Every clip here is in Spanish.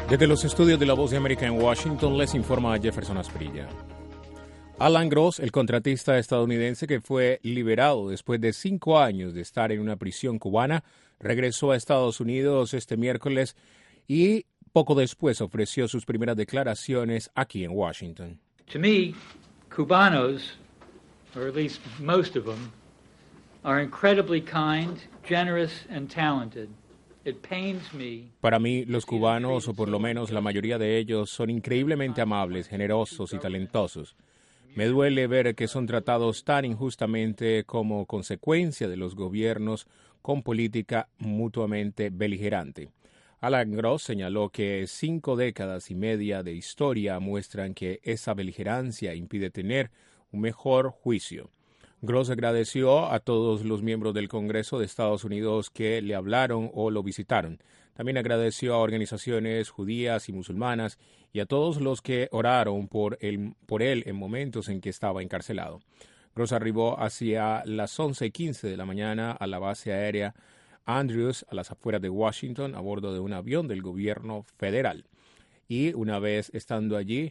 Desde los estudios de La Voz de América en Washington les informa Jefferson Asprilla. Alan Gross, el contratista estadounidense que fue liberado después de 5 años de estar en una prisión cubana, regresó a Estados Unidos este miércoles y poco después ofreció sus primeras declaraciones aquí en Washington. To me, Cubanos, or at least most of them, are incredibly kind, generous and talented. Para mí, los cubanos, o por lo menos la mayoría de ellos, son increíblemente amables, generosos y talentosos. Me duele ver que son tratados tan injustamente como consecuencia de los gobiernos con política mutuamente beligerante. Alan Gross señaló que 5 décadas y media de historia muestran que esa beligerancia impide tener un mejor juicio. Gross agradeció a todos los miembros del Congreso de Estados Unidos que le hablaron o lo visitaron. También agradeció a organizaciones judías y musulmanas y a todos los que oraron por él en momentos en que estaba encarcelado. Gross arribó hacia las 11:15 de la mañana a la base aérea Andrews, a las afueras de Washington, a bordo de un avión del gobierno federal. Y una vez estando allí,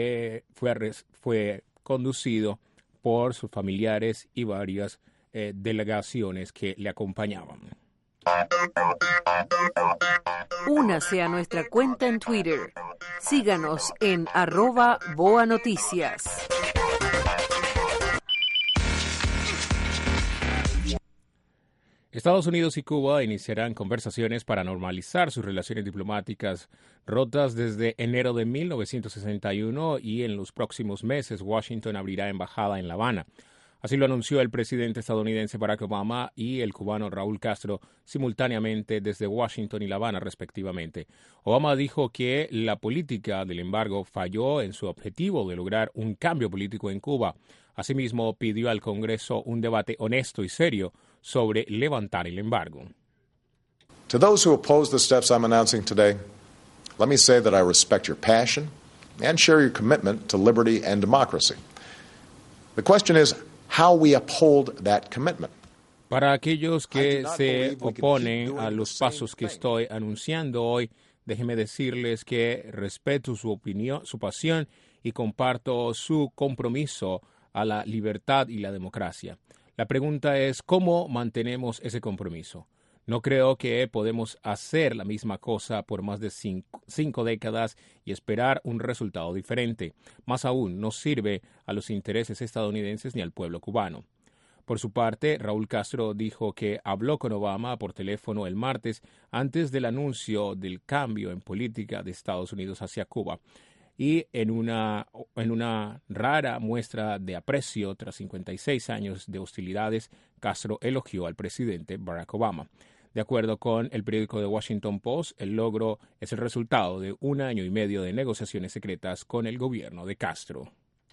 fue conducido por sus familiares y varias delegaciones que le acompañaban. Únase a nuestra cuenta en Twitter. Síganos en @BoaNoticias. Estados Unidos y Cuba iniciarán conversaciones para normalizar sus relaciones diplomáticas rotas desde enero de 1961 y en los próximos meses Washington abrirá embajada en La Habana. Así lo anunció el presidente estadounidense Barack Obama y el cubano Raúl Castro simultáneamente desde Washington y La Habana respectivamente. Obama dijo que la política del embargo falló en su objetivo de lograr un cambio político en Cuba. Asimismo, pidió al Congreso un debate honesto y serio sobre levantar el embargo. To those who oppose the steps I'm announcing today, let me say that I respect your passion and share your commitment to liberty and democracy. The question is how we uphold that commitment. Para aquellos que se oponen a los pasos que estoy anunciando hoy, déjenme decirles que respeto su opinión, su pasión y comparto su compromiso a la libertad y la democracia. La pregunta es ¿cómo mantenemos ese compromiso? No creo que podemos hacer la misma cosa por más de 5 décadas y esperar un resultado diferente. Más aún, no sirve a los intereses estadounidenses ni al pueblo cubano. Por su parte, Raúl Castro dijo que habló con Obama por teléfono el martes antes del anuncio del cambio en política de Estados Unidos hacia Cuba. Y en una rara muestra de aprecio tras 56 años de hostilidades, Castro elogió al presidente Barack Obama. De acuerdo con el periódico The Washington Post, el logro es el resultado de 1 año y medio de negociaciones secretas con el gobierno de Castro.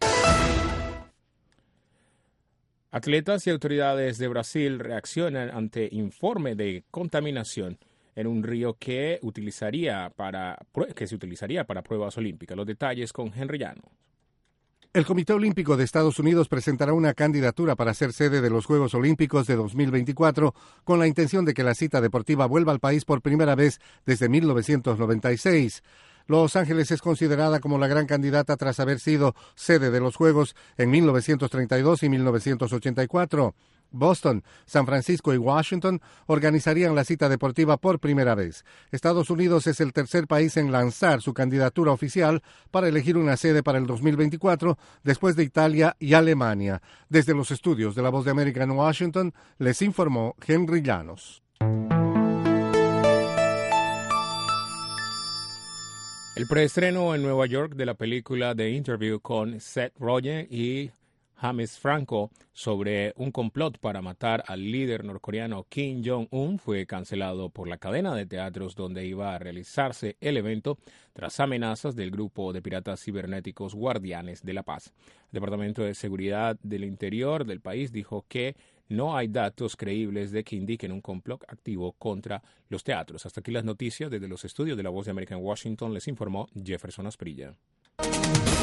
Atletas y autoridades de Brasil reaccionan ante informe de contaminación en un río que se utilizaría para pruebas olímpicas. Los detalles con Henry Llanos. El Comité Olímpico de Estados Unidos presentará una candidatura para ser sede de los Juegos Olímpicos de 2024 con la intención de que la cita deportiva vuelva al país por primera vez desde 1996. Los Ángeles es considerada como la gran candidata tras haber sido sede de los Juegos en 1932 y 1984. Boston, San Francisco y Washington organizarían la cita deportiva por primera vez. Estados Unidos es el tercer país en lanzar su candidatura oficial para elegir una sede para el 2024, después de Italia y Alemania. Desde los estudios de La Voz de América en Washington, les informó Henry Llanos. El preestreno en Nueva York de la película The Interview con Seth Rogen y James Franco sobre un complot para matar al líder norcoreano Kim Jong-un fue cancelado por la cadena de teatros donde iba a realizarse el evento tras amenazas del grupo de piratas cibernéticos Guardianes de la Paz. El Departamento de Seguridad del Interior del país dijo que no hay datos creíbles de que indiquen un complot activo contra los teatros. Hasta aquí las noticias desde los estudios de La Voz de América en Washington. Les informó Jefferson Asprilla.